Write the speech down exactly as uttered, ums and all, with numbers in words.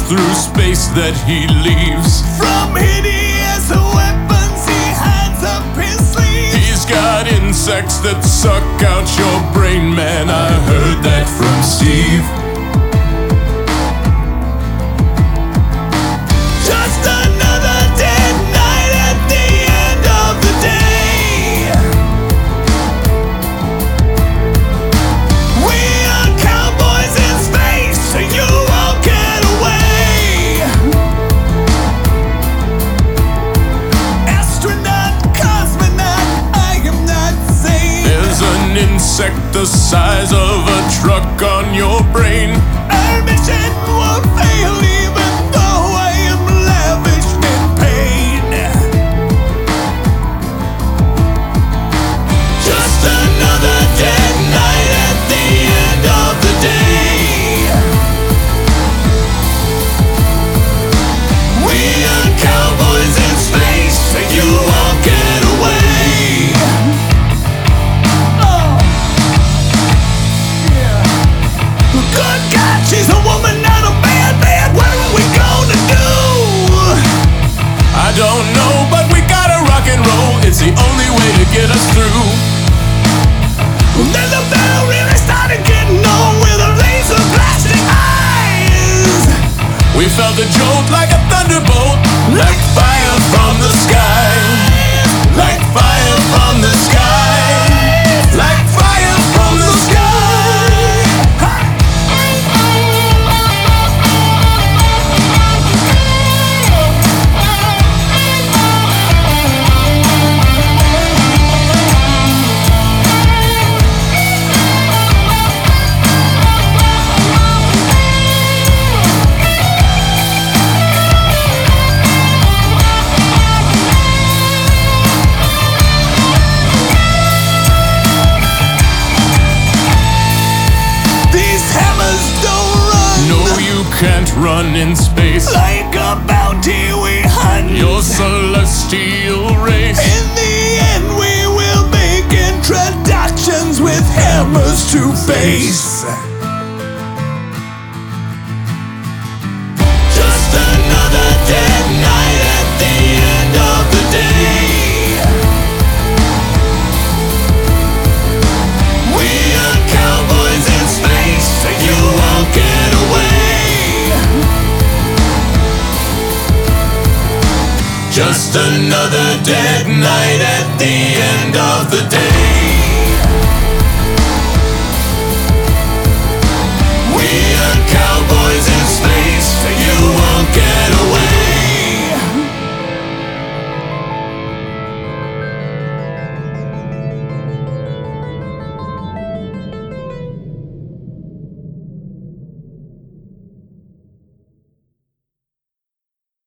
through space that he leaves. From hideous weapons he hands up his sleeve. He's got insects that suck out your brain, man. I heard that from Steve. Just another dead night at the end of the day. We are cowboys in space, and you won't get away. Astronaut, cosmonaut, I am not sane. There's an insect the size of a truck on your brain. Our mission won't fail even though I am lavished in pain. Just another dead night at the end of the day. We are cowboys in space, and you won't get away. Oh, yeah. Good God, she's a woman, not a man, man. What are we gonna do? I don't know, but we gotta rock and roll. It's the only way to get us through. Then the bell really started getting on with her laser blasting eyes. We felt a jolt like a thunderbolt, like fire from the sky, like fire from the sky, like fire from the sky. These hammers don't run. No, you can't run in space. Like a bounty we hunt. Your celestial race. In the end we will make introductions with hammers to face. Just another dead night at the end of the day. We are cowboys in space, and you won't get away. Just another dead night at the end of the day.